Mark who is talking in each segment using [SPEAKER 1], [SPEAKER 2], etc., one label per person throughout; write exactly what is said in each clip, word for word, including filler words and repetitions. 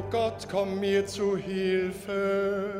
[SPEAKER 1] Gott, komm mir zu Hilfe.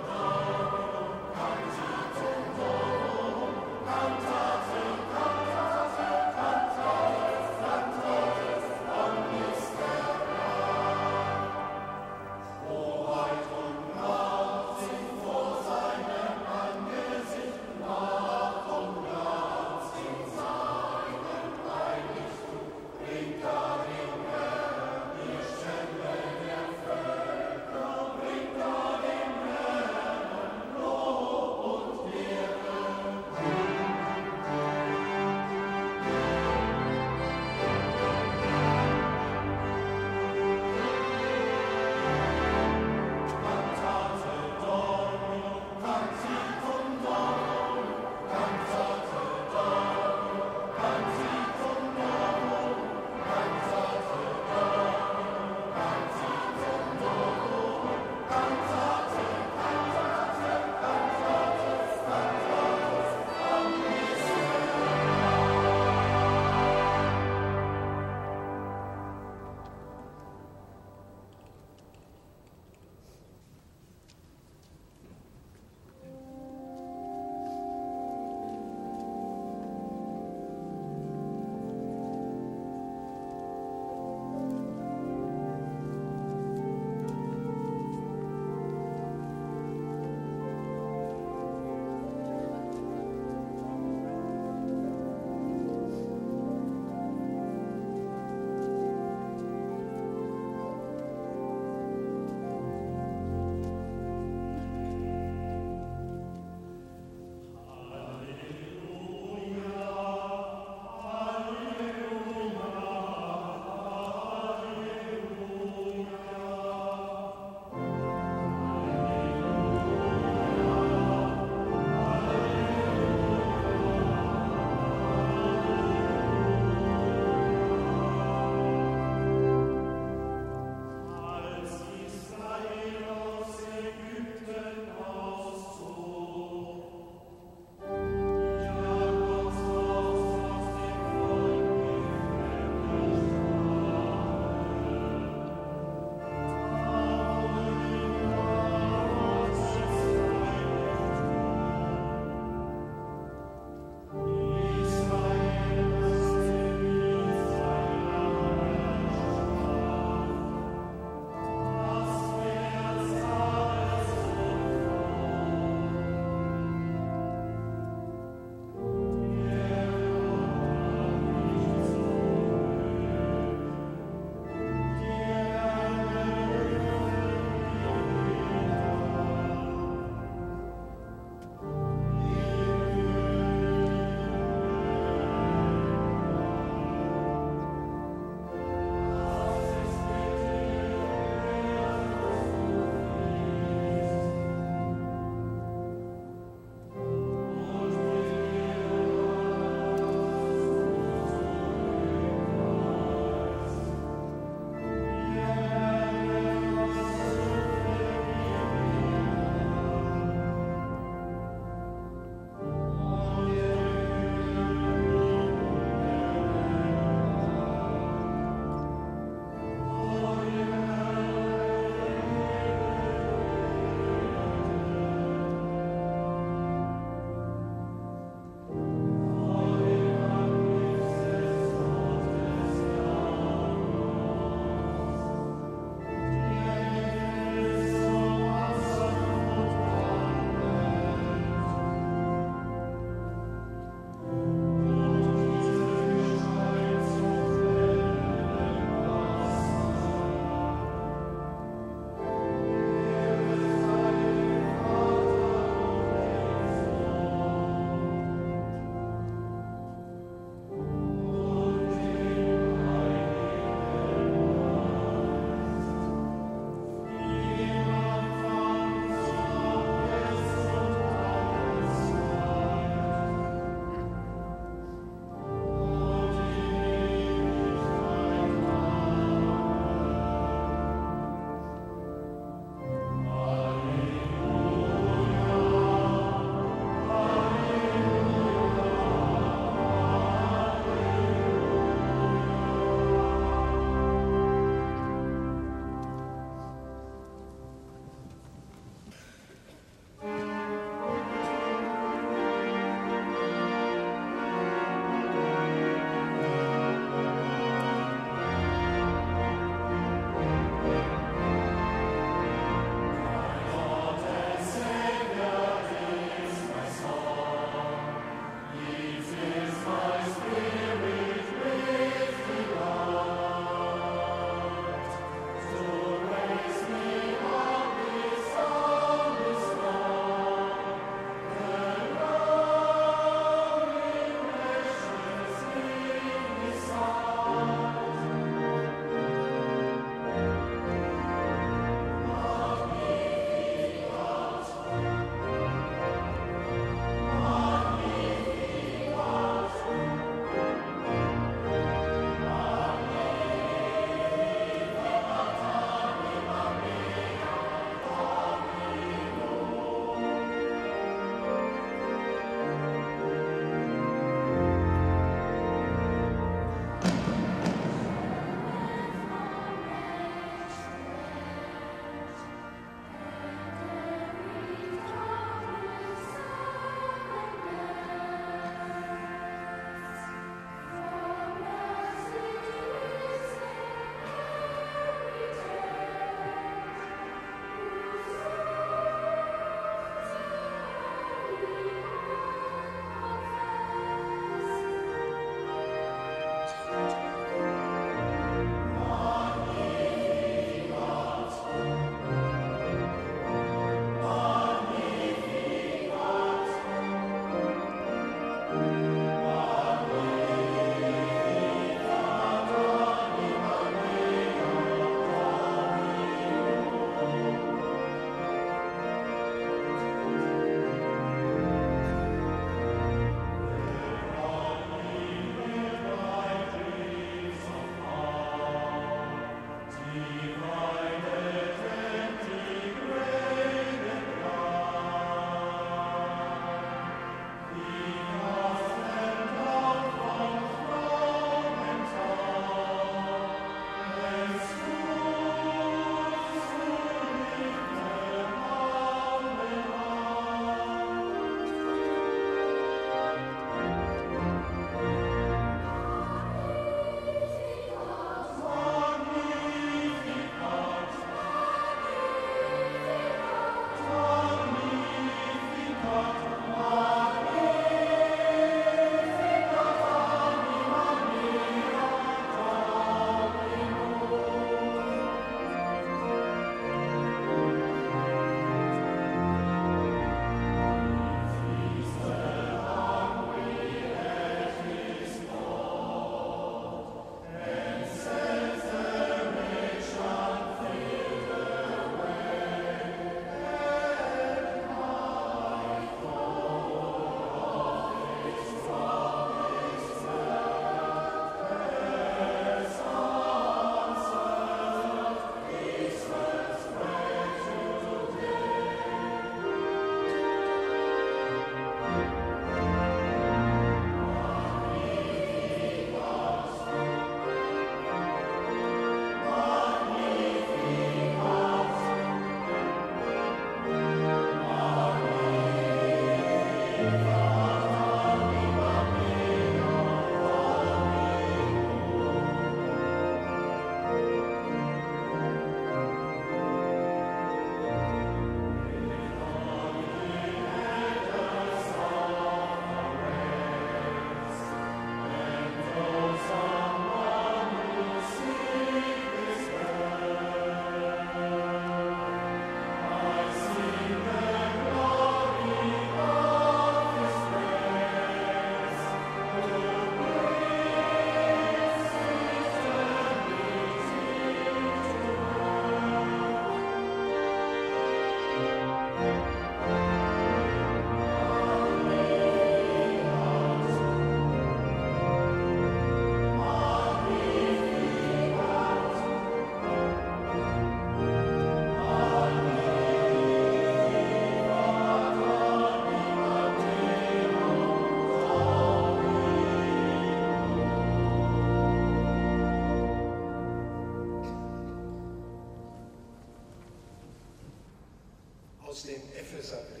[SPEAKER 1] aus dem Epheserbrief.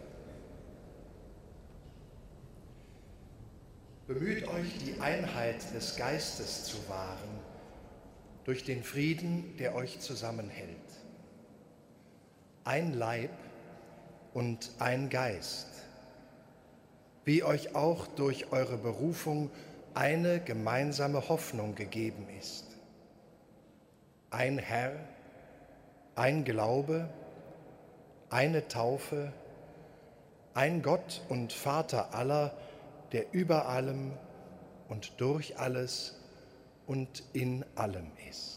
[SPEAKER 1] Bemüht euch, die Einheit des Geistes zu wahren, durch den Frieden, der euch zusammenhält. Ein Leib und ein Geist, wie euch auch durch eure Berufung eine gemeinsame Hoffnung gegeben ist. Ein Herr, ein Glaube, eine Taufe, ein Gott und Vater aller, der über allem und durch alles und in allem ist.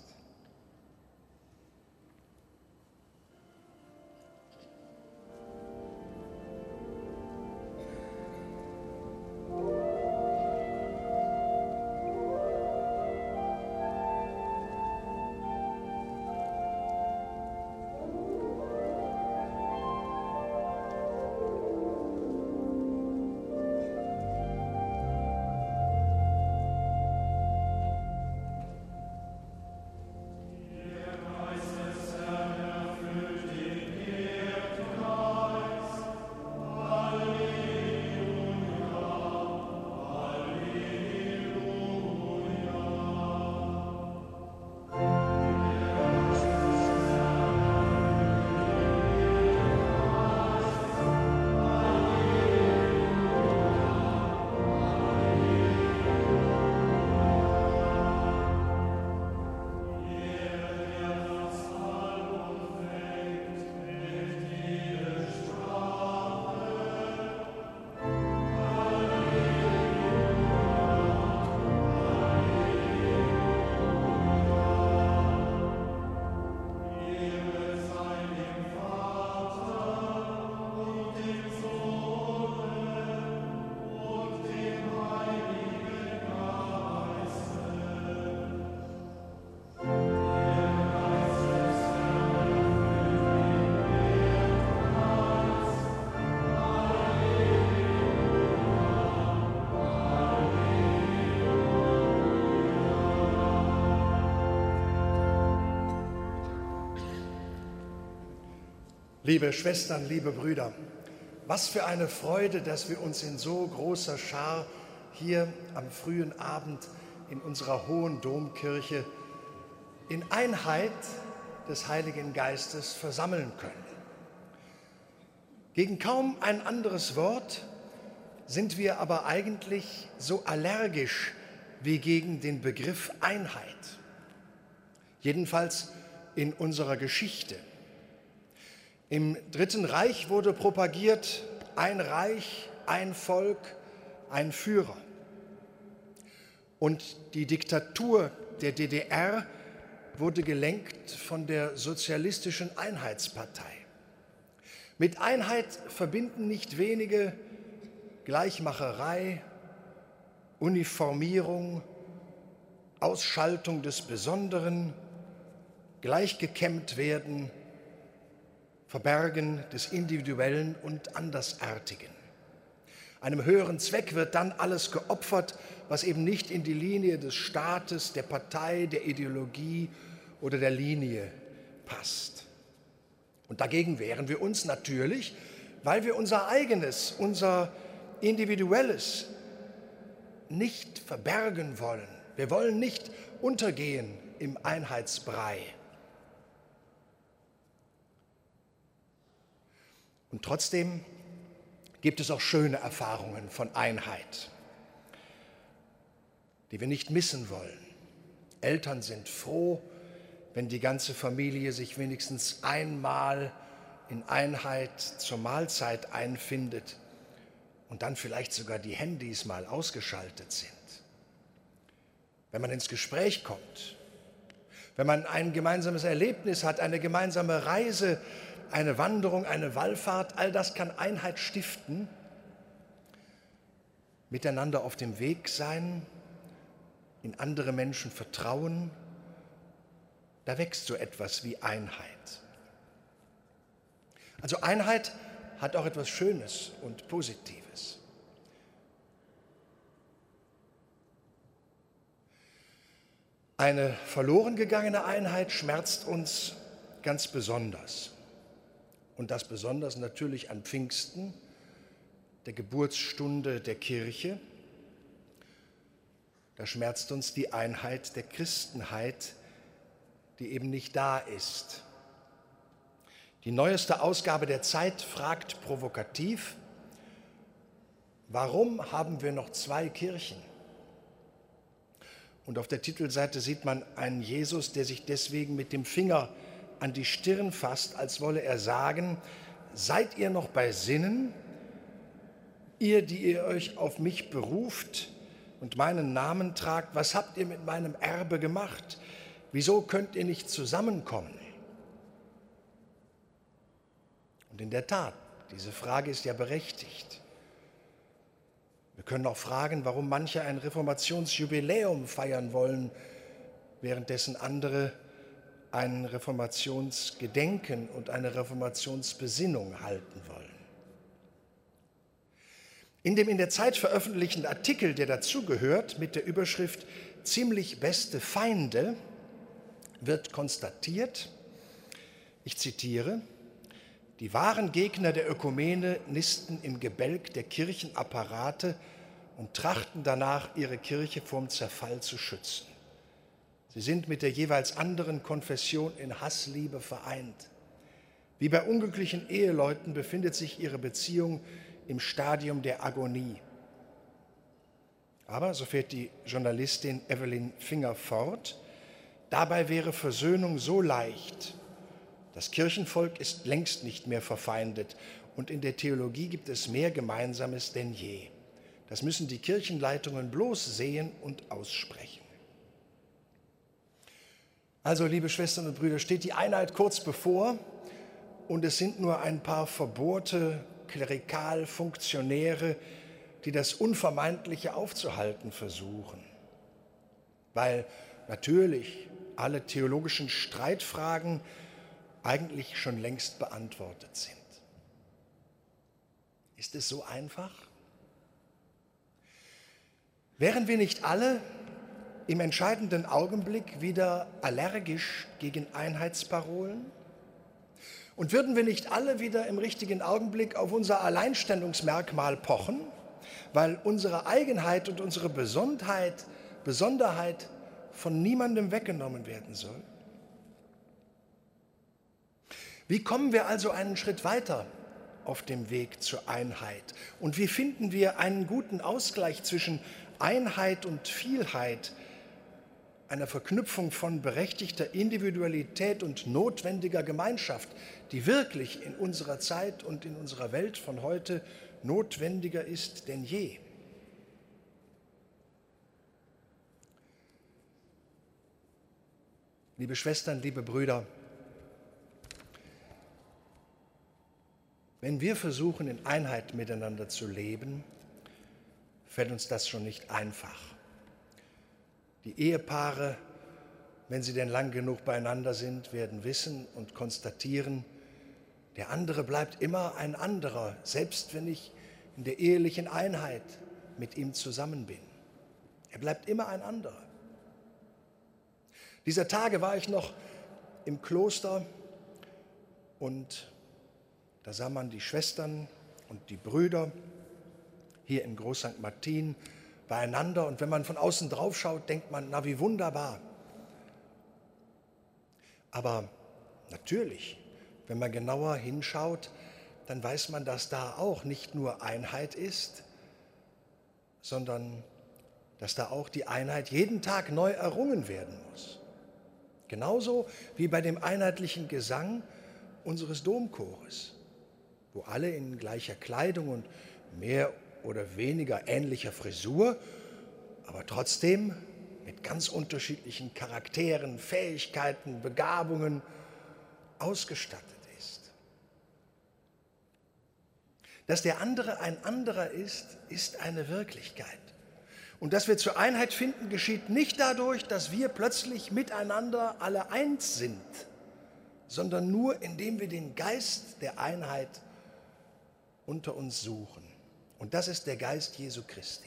[SPEAKER 1] Liebe Schwestern, liebe Brüder, was für eine Freude, dass wir uns in so großer Schar hier am frühen Abend in unserer Hohen Domkirche in Einheit des Heiligen Geistes versammeln können. Gegen kaum ein anderes Wort sind wir aber eigentlich so allergisch wie gegen den Begriff Einheit. Jedenfalls in unserer Geschichte. Im Dritten Reich wurde propagiert, ein Reich, ein Volk, ein Führer. Und die Diktatur der D D R wurde gelenkt von der Sozialistischen Einheitspartei. Mit Einheit verbinden nicht wenige Gleichmacherei, Uniformierung, Ausschaltung des Besonderen, gleichgekämmt werden, Verbergen des Individuellen und Andersartigen. Einem höheren Zweck wird dann alles geopfert, was eben nicht in die Linie des Staates, der Partei, der Ideologie oder der Linie passt. Und dagegen wehren wir uns natürlich, weil wir unser eigenes, unser Individuelles nicht verbergen wollen. Wir wollen nicht untergehen im Einheitsbrei. Und trotzdem gibt es auch schöne Erfahrungen von Einheit, die wir nicht missen wollen. Eltern sind froh, wenn die ganze Familie sich wenigstens einmal in Einheit zur Mahlzeit einfindet und dann vielleicht sogar die Handys mal ausgeschaltet sind. Wenn man ins Gespräch kommt, wenn man ein gemeinsames Erlebnis hat, eine gemeinsame Reise, eine Wanderung, eine Wallfahrt, all das kann Einheit stiften, miteinander auf dem Weg sein, in andere Menschen vertrauen, da wächst so etwas wie Einheit. Also Einheit hat auch etwas Schönes und Positives. Eine verloren gegangene Einheit schmerzt uns ganz besonders. Und das besonders natürlich an Pfingsten, der Geburtsstunde der Kirche. Da schmerzt uns die Einheit der Christenheit, die eben nicht da ist. Die neueste Ausgabe der Zeit fragt provokativ: Warum haben wir noch zwei Kirchen? Und auf der Titelseite sieht man einen Jesus, der sich deswegen mit dem Finger an die Stirn fasst, als wolle er sagen: Seid ihr noch bei Sinnen, ihr, die ihr euch auf mich beruft und meinen Namen tragt? Was habt ihr mit meinem Erbe gemacht? Wieso könnt ihr nicht zusammenkommen? Und in der Tat, diese Frage ist ja berechtigt. Wir können auch fragen, warum manche ein Reformationsjubiläum feiern wollen, währenddessen andere ein Reformationsgedenken und eine Reformationsbesinnung halten wollen. In dem in der Zeit veröffentlichten Artikel, der dazugehört, mit der Überschrift »Ziemlich beste Feinde«, wird konstatiert, ich zitiere: Die wahren Gegner der Ökumene nisten im Gebälk der Kirchenapparate und trachten danach, ihre Kirche vorm Zerfall zu schützen. Sie sind mit der jeweils anderen Konfession in Hassliebe vereint. Wie bei unglücklichen Eheleuten befindet sich ihre Beziehung im Stadium der Agonie. Aber, so fährt die Journalistin Evelyn Finger fort, dabei wäre Versöhnung so leicht. Das Kirchenvolk ist längst nicht mehr verfeindet und in der Theologie gibt es mehr Gemeinsames denn je. Das müssen die Kirchenleitungen bloß sehen und aussprechen. Also, liebe Schwestern und Brüder, steht die Einheit kurz bevor und es sind nur ein paar verbohrte Klerikalfunktionäre, die das Unvermeidliche aufzuhalten versuchen. Weil natürlich alle theologischen Streitfragen eigentlich schon längst beantwortet sind. Ist es so einfach? Wären wir nicht alle im entscheidenden Augenblick wieder allergisch gegen Einheitsparolen? Und würden wir nicht alle wieder im richtigen Augenblick auf unser Alleinstellungsmerkmal pochen, weil unsere Eigenheit und unsere Besonderheit, Besonderheit von niemandem weggenommen werden soll? Wie kommen wir also einen Schritt weiter auf dem Weg zur Einheit? Und wie finden wir einen guten Ausgleich zwischen Einheit und Vielheit, einer Verknüpfung von berechtigter Individualität und notwendiger Gemeinschaft, die wirklich in unserer Zeit und in unserer Welt von heute notwendiger ist denn je? Liebe Schwestern, liebe Brüder, wenn wir versuchen, in Einheit miteinander zu leben, fällt uns das schon nicht einfach. Die Ehepaare, wenn sie denn lang genug beieinander sind, werden wissen und konstatieren, der andere bleibt immer ein anderer, selbst wenn ich in der ehelichen Einheit mit ihm zusammen bin. Er bleibt immer ein anderer. Dieser Tage war ich noch im Kloster und da sah man die Schwestern und die Brüder hier in Groß Sankt Martin beieinander. Und wenn man von außen drauf schaut, denkt man, na wie wunderbar. Aber natürlich, wenn man genauer hinschaut, dann weiß man, dass da auch nicht nur Einheit ist, sondern dass da auch die Einheit jeden Tag neu errungen werden muss. Genauso wie bei dem einheitlichen Gesang unseres Domchores, wo alle in gleicher Kleidung und mehr oder weniger ähnlicher Frisur, aber trotzdem mit ganz unterschiedlichen Charakteren, Fähigkeiten, Begabungen ausgestattet ist. Dass der andere ein anderer ist, ist eine Wirklichkeit. Und dass wir zur Einheit finden, geschieht nicht dadurch, dass wir plötzlich miteinander alle eins sind, sondern nur, indem wir den Geist der Einheit unter uns suchen. Und das ist der Geist Jesu Christi.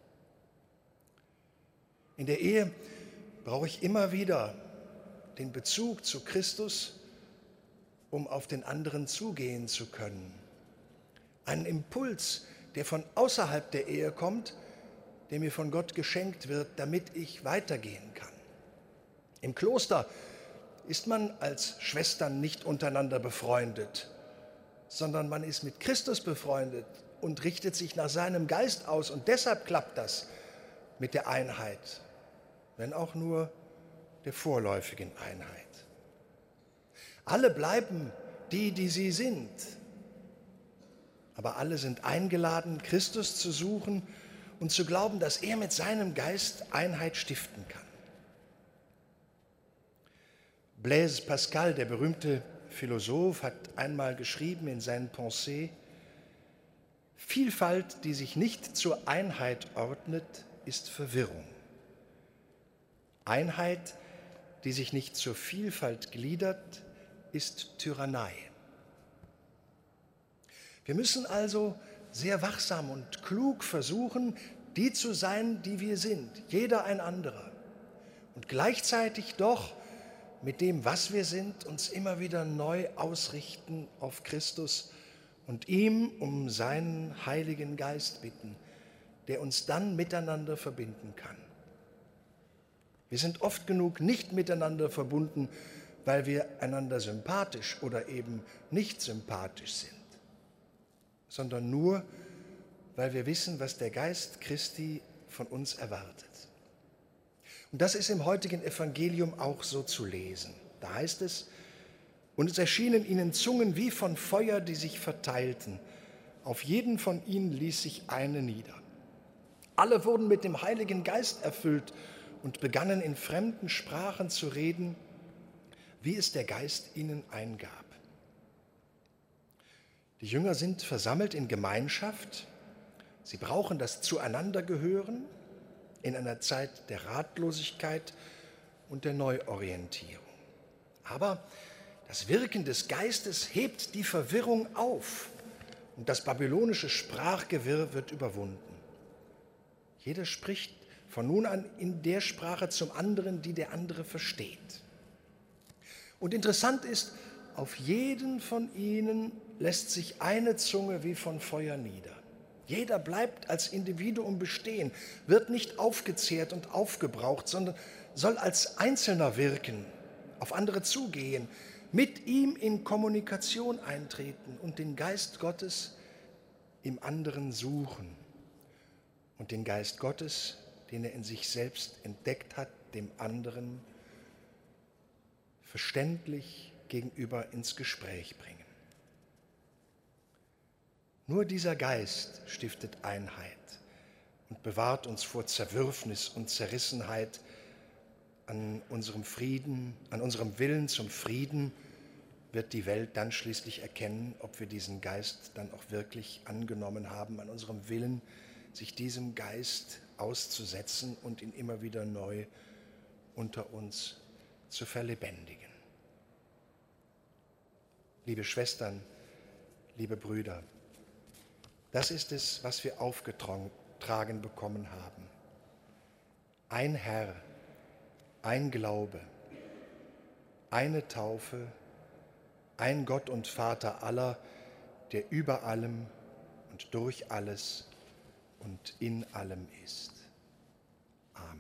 [SPEAKER 1] In der Ehe brauche ich immer wieder den Bezug zu Christus um auf den anderen zugehen zu können. Einen Impuls, der von außerhalb der Ehe kommt, der mir von Gott geschenkt wird, damit ich weitergehen kann. Im Kloster ist man als Schwestern nicht untereinander befreundet, sondern man ist mit Christus befreundet und richtet sich nach seinem Geist aus. Und deshalb klappt das mit der Einheit, wenn auch nur der vorläufigen Einheit. Alle bleiben die, die sie sind, aber alle sind eingeladen, Christus zu suchen und zu glauben, dass er mit seinem Geist Einheit stiften kann. Blaise Pascal, der berühmte Philosoph, hat einmal geschrieben in seinen Pensées: Vielfalt, die sich nicht zur Einheit ordnet, ist Verwirrung. Einheit, die sich nicht zur Vielfalt gliedert, ist Tyrannei. Wir müssen also sehr wachsam und klug versuchen, die zu sein, die wir sind, jeder ein anderer. Und gleichzeitig doch mit dem, was wir sind, uns immer wieder neu ausrichten auf Christus und ihm um seinen Heiligen Geist bitten, der uns dann miteinander verbinden kann. Wir sind oft genug nicht miteinander verbunden, weil wir einander sympathisch oder eben nicht sympathisch sind, sondern nur, weil wir wissen, was der Geist Christi von uns erwartet. Und das ist im heutigen Evangelium auch so zu lesen. Da heißt es: Und es erschienen ihnen Zungen wie von Feuer, die sich verteilten. Auf jeden von ihnen ließ sich eine nieder. Alle wurden mit dem Heiligen Geist erfüllt und begannen in fremden Sprachen zu reden, wie es der Geist ihnen eingab. Die Jünger sind versammelt in Gemeinschaft. Sie brauchen das Zueinandergehören in einer Zeit der Ratlosigkeit und der Neuorientierung. Aber das Wirken des Geistes hebt die Verwirrung auf und das babylonische Sprachgewirr wird überwunden. Jeder spricht von nun an in der Sprache zum anderen, die der andere versteht. Und interessant ist, auf jeden von ihnen lässt sich eine Zunge wie von Feuer nieder. Jeder bleibt als Individuum bestehen, wird nicht aufgezehrt und aufgebraucht, sondern soll als Einzelner wirken, auf andere zugehen, mit ihm in Kommunikation eintreten und den Geist Gottes im anderen suchen und den Geist Gottes, den er in sich selbst entdeckt hat, dem anderen verständlich gegenüber ins Gespräch bringen. Nur dieser Geist stiftet Einheit und bewahrt uns vor Zerwürfnis und Zerrissenheit an unserem Frieden, an unserem Willen zum Frieden wird die Welt dann schließlich erkennen, ob wir diesen Geist dann auch wirklich angenommen haben, an unserem Willen, sich diesem Geist auszusetzen und ihn immer wieder neu unter uns zu verlebendigen. Liebe Schwestern, liebe Brüder, das ist es, was wir aufgetragen bekommen haben. Ein Herr, ein Glaube, eine Taufe, ein Gott und Vater aller, der über allem und durch alles und in allem ist. Amen.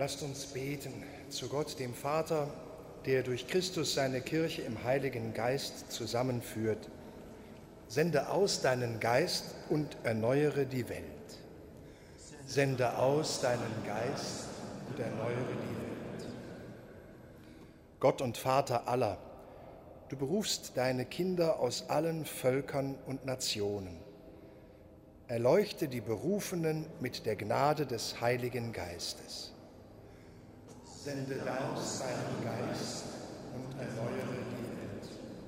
[SPEAKER 1] Lasst uns beten zu Gott, dem Vater, der durch Christus seine Kirche im Heiligen Geist zusammenführt. Sende aus deinen Geist und erneuere die Welt. Sende aus deinen Geist und erneuere die Welt. Gott und Vater aller, du berufst deine Kinder aus allen Völkern und Nationen. Erleuchte die Berufenen mit der Gnade des Heiligen Geistes. Sende aus deinen Geist und erneuere die Welt.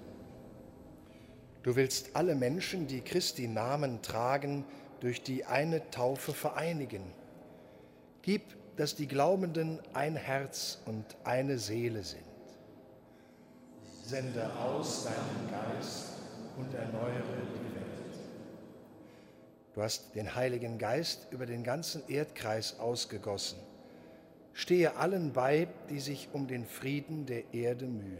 [SPEAKER 1] Du willst alle Menschen, die Christi Namen tragen, durch die eine Taufe vereinigen. Gib, dass die Glaubenden ein Herz und eine Seele sind. Sende aus deinen Geist und erneuere die Welt. Du hast den Heiligen Geist über den ganzen Erdkreis ausgegossen. Stehe allen bei, die sich um den Frieden der Erde mühen.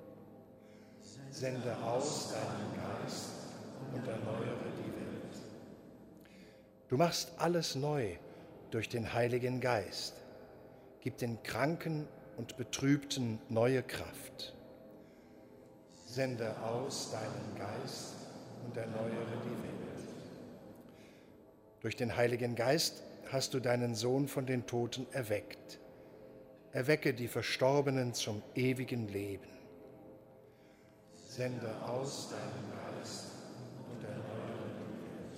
[SPEAKER 1] Sende aus deinen Geist und erneuere die Welt. Du machst alles neu durch den Heiligen Geist. Gib den Kranken und Betrübten neue Kraft. Sende aus deinen Geist und erneuere die Welt. Durch den Heiligen Geist hast du deinen Sohn von den Toten erweckt. Erwecke die Verstorbenen zum ewigen Leben. Sende aus deinen Geist und erneuere die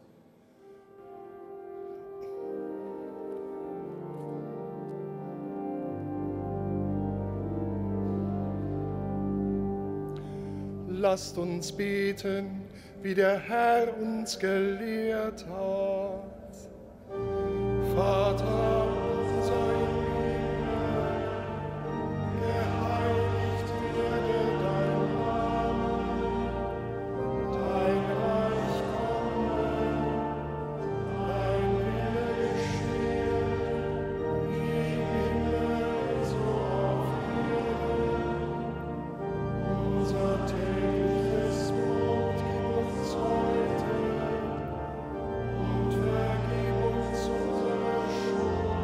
[SPEAKER 1] Welt. Lasst uns beten, wie der Herr uns gelehrt hat. Vater unser im Himmel, geheiligt werde dein Name, dein Reich komme, dein Wille geschehe, wie im Himmel so auf Erden. Unser tägliches Brot gib uns heute und vergib uns unsere Schuld,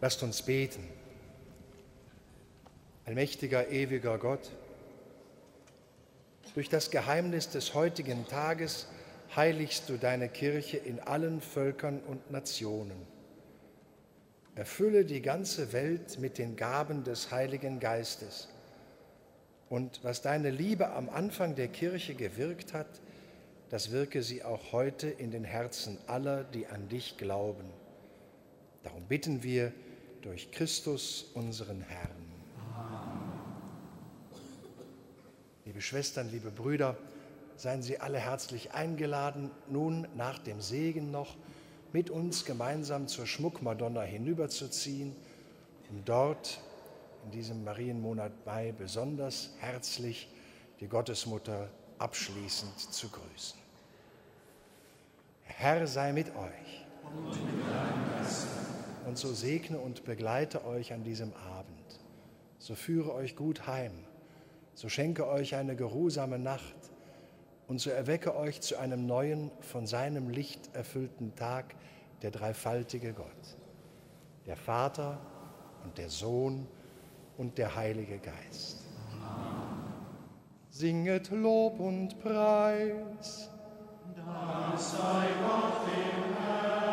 [SPEAKER 1] Lasst uns beten. Allmächtiger, ewiger Gott, durch das Geheimnis des heutigen Tages heiligst du deine Kirche in allen Völkern und Nationen. Erfülle die ganze Welt mit den Gaben des Heiligen Geistes. Und was deine Liebe am Anfang der Kirche gewirkt hat, das wirke sie auch heute in den Herzen aller, die an dich glauben. Darum bitten wir durch Christus, unseren Herrn. Amen. Liebe Schwestern, liebe Brüder, seien Sie alle herzlich eingeladen, nun nach dem Segen noch mit uns gemeinsam zur Schmuckmadonna hinüberzuziehen, um dort in diesem Marienmonat Mai besonders herzlich die Gottesmutter abschließend zu grüßen. Herr sei mit euch. Und mit deinem Geist. Und so segne und begleite euch an diesem Abend. So führe euch gut heim. So schenke euch eine geruhsame Nacht. Und so erwecke euch zu einem neuen, von seinem Licht erfüllten Tag der dreifaltige Gott, der Vater und der Sohn und der Heilige Geist. Amen. Singet Lob und Preis. Dank sei Gott dem Herrn.